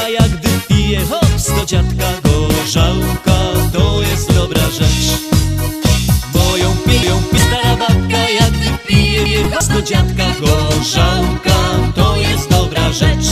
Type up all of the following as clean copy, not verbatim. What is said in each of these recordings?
jak gdy pije hops do dziadka. Gorzałka to jest dobra rzecz, bo ją piją stara babka, jak gdy pije hops do dziadka. Gorzałka to jest dobra rzecz.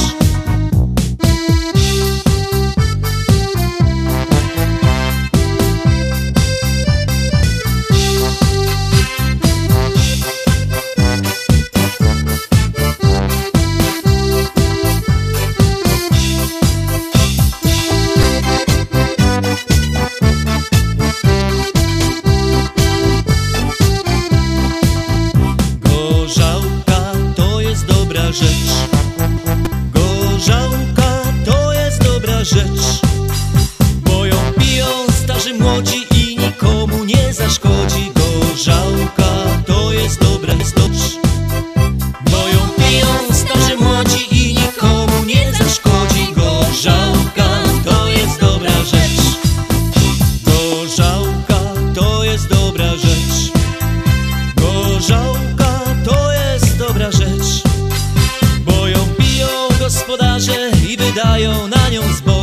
Gorzałka to jest dobra rzecz, bo ją piją starzy młodzi i nikomu nie zaszkodzi. Gorzałka to jest dobra rzecz, bo ją piją starzy młodzi i nikomu nie zaszkodzi. Gorzałka to jest dobra rzecz. Gorzałka to jest dobra rzecz. Gorzałka to jest dobra rzecz, bo ją piją gospodarze i wydają na nią zboże.